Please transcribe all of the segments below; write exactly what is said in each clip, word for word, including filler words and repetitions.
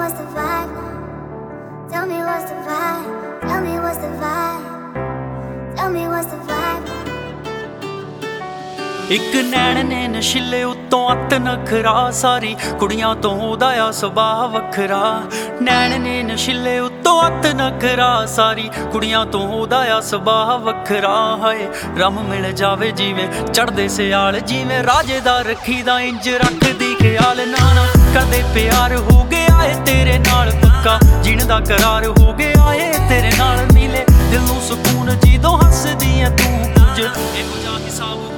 what's the vibe now? Tell me what's the vibe? Tell me what's the vibe? Tell me what's the vibe? ਇੱਕ ਨੈਣ ਨੇ ਨਸ਼ੀਲੇ ਉੱਤੋਂ ਅੱਤ ਨਖਰਾ, ਸਾਰੀ ਕੁੜੀਆਂ ਤੋਂ ਉਹਦਾ ਆ ਸੁਭਾਅ ਵੱਖਰਾ। ਨੈਣ ਨੇ ਨਸ਼ੀਲੇ ਉੱਤੋਂ ਅੱਤ ਨਖਰਾ, ਸਾਰੀ ਕੁੜੀਆਂ ਤੋਂ ਉਹਦਾ ਆ ਸੁਭਾਅ ਵੱਖਰਾ। ਹਾਏ ਰਮ ਮਿਲ ਜਾਵੇ ਜਿਵੇਂ ਚੜ੍ਹਦੇ ਸਿਆਲ, ਜਿਵੇਂ ਰਾਜੇ ਦਾ ਰੱਖੀ ਦਾ ਇੰਜ ਰੱਖਦੀ ਖਿਆਲ। ਨਾ ਨਾ ਕਰਦੇ ਪਿਆਰ ਹੋ ਗਿਆ ਏ ਤੇਰੇ ਨਾਲ ਪੱਕਾ, ਜੀਣ ਦਾ ਕਰਾਰ ਹੋ ਗਿਆ ਏ ਤੇਰੇ ਨਾਲ। ਮਿਲੇ ਦਿਲ ਨੂੰ ਸਕੂਨ ਜਦੋਂ ਹੱਸਦੀ ਐ ਤੂੰ, ਕੁਝ ਇਹੋ ਜਿਹਾ ਹਿਸਾਬ ਹੋ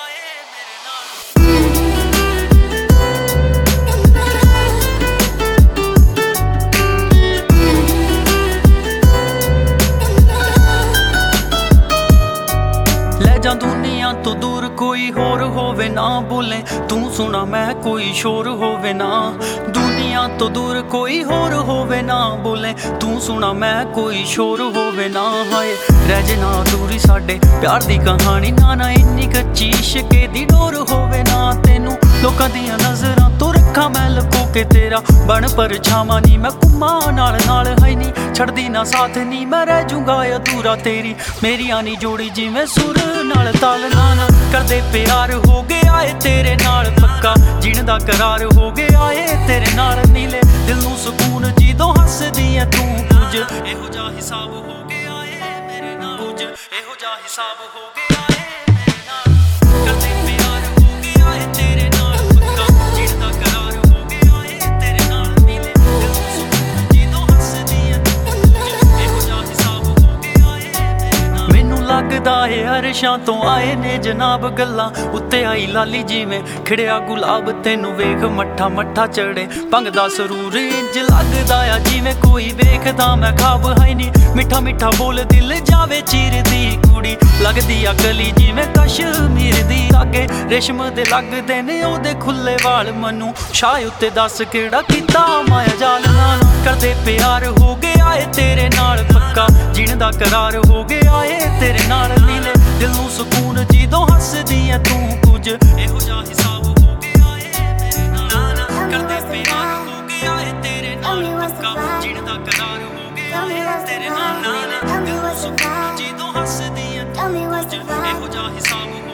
ਜਾਂ ਦੁਨੀਆ ਤੋਂ ਦੂਰ ਕੋਈ ਹੋਰ ਹੋਵੇ ਨਾ ਬੋਲੇ ਤੂੰ ਸੁਣਾ ਮੈਂ ਕੋਈ ਸ਼ੋਰ ਹੋਵੇ ਨਾ। ਦੁਨੀਆ ਤੋਂ ਦੂਰ ਕੋਈ ਹੋਰ ਹੋਵੇ ਨਾ ਬੋਲੇ ਤੂੰ ਸੁਣਾ ਮੈਂ ਕੋਈ ਸ਼ੋਰ ਹੋਵੇ ਨਾ। ਹਾਏ ਰਹਿ ਜੇ ਨਾ ਦੂਰੀ ਸਾਡੇ ਪਿਆਰ ਦੀ ਕਹਾਣੀ, ਨਾ ਨਾ ਇੰਨੀ ਕੱਚੀ ਇਸ਼ਕੇ ਦੀ ਡੋਰ ਹੋਵੇ ਨਾ। ਤੈਨੂੰ ਲੋਕਾਂ ਦੀਆਂ ਨਜ਼ਰਾਂ ਤੋਂ ਰੱਖਾਂ ਮੈਂ ਲੁਕੋ ਕੇ, ਤੇਰਾ ਬਣ ਪਰਛਾਵਾਂ ਨੀ ਮੈਂ ਘੁੰਮਾਂ ਨਾਲ ਨਾਲ। ਹੈ ਨੀ ਛੱਡਦੀ ਨਾ ਸਾਥ ਨੀ ਮੈਂ ਰਹਿ ਜੂੰਗਾ ਅਧੂਰਾ, ਤੇਰੀ ਮੇਰੀਆਂ ਨੀ ਜੋੜੀ ਜਿਵੇਂ ਸੁਰ ਨਾਲ ਤਾਲ। ਨਾ ਨਾ ਕਰਦੇ ਪਿਆਰ ਹੋ ਗਿਆ ਏ ਤੇਰੇ ਨਾਲ ਪੱਕਾ, ਜੀਣ ਦਾ ਕਰਾਰ ਹੋ ਗਿਆ ਏ ਤੇਰੇ ਨਾਲ। ਮਿਲੇ ਦਿਲ ਨੂੰ ਸਕੂਨ ਜਦੋਂ ਹੱਸਦੀ ਐ ਤੂੰ, ਕੁਝ ਇਹੋ ਜਿਹਾ ਹਿਸਾਬ ਹੋ ਗਿਆ ਏ ਮੇਰੇ ਨਾਲ। ਕੁਝ ਇਹੋ ਜਿਹਾ ਹਿਸਾਬ ਹੋ ਗਿਆ ਏ ਮੇਰੇ ਨਾਲ। ਕਰਦੇ ਪਿਆਰ ਹੋ ਗਿਆ ਏ ਤੇਰੇ ਨਾਲ ਪੱਕਾ, ਜੀਣ ਦਾ ਕਰਾਰ ਹੋ ਗਿਆ ਏ ਤੇਰੇ ਨਾਲ। ਮਿਲੇ ਦਿਲ ਨੂੰ ਸਕੂਨ ਜਦੋਂ ਹੱਸਦੀ ਐ ਤੂੰ, ਕੁਝ ਇਹੋ ਜਿਹਾ ਹਿਸਾਬ ਹੋ ਗਿਆ ਏ ਮੇਰੇ ਨਾਲ। ਮੈਨੂੰ ਲੱਗਦਾ ਏ ਅਰਸ਼ਾਂ ਤੋਂ ਆਏ ਨੇ ਜਨਾਬ ਗੱਲਾਂ, ਉੱਤੇ ਆਈ ਲਾਲੀ ਜਿਵੇਂ ਖਿੜਿਆ ਗੁਲਾਬ। ਤੈਨੂੰ ਵੇਖ ਮੱਠਾ ਮੱਠਾ ਚੜੇ ਭੰਗ ਦਾ ਸਰੂਰ, ਇੰਜ ਲੱਗਦਾ ਆ ਜਿਵੇਂ ਕੋਈ ਵੇਖਦਾ ਮੈਂ ਖਾਬ। ਹੈ ਨੀ ਮਿੱਠਾ ਮਿੱਠਾ ਬੋਲ ਦਿਲ ਜਾਵੇ ਚੀਰਦੀ ਕੁੜੀ, ਲੱਗਦੀ ਆ ਗਲੀ ਜਿਵੇਂ ਕਸ਼ਮੀਰ ਦੀ। ਲਾਗੇ ਰੇਸ਼ਮ ਦੇ ਲੱਗਦੇ ਨੇ ਉਹਦੇ ਖੁੱਲੇ ਵਾਲ, ਮੈਨੂੰ ਸ਼ਾਹ ਉੱਤੇ ਦੱਸ ਕਿਹੜਾ ਕੀਤਾ ਮਾਇਆ ਜਾਲ। ਨਾ ਕਰਦੇ ਪਿਆਰ ਹੋ ਗਿਆ ਏ ਤੇਰੇ ਨਾਲ ਪੱਕਾ, ਜੀਣ ਦਾ ਕਰਾਰ ਹੋ ਗਿਆ ਏ ਤੇਰੇ ਨਾਲ। ਮਿਲੇ ਦਿਲ ਨੂੰ ਸਕੂਨ ਜਦੋਂ ਹੱਸਦੀ ਐ ਤੂੰ, ਕੁਝ ਇਹੋ ਜਿਹਾ ਹਿਸਾਬ ਹੋ ਗਿਆ ਏ ਮੇਰੇ ਨਾਲ। ਕਰਦੇ ਪਿਆਰ ਹੋ ਗਿਆ ਏ ਤੇਰੇ ਨਾਲ ਪੱਕਾ, ਜੀਣ ਦਾ ਕਰਾਰ ਹੋ ਗਿਆ ਏ ਤੇਰੇ ਨਾਲ। ਦਿਲ ਨੂੰ ਸਕੂਨ ਜਦੋਂ ਹੱਸਦੀ ਐ ਤੂੰ, ਕੁਝ ਇਹੋ ਜਿਹਾ ਹਿਸਾਬ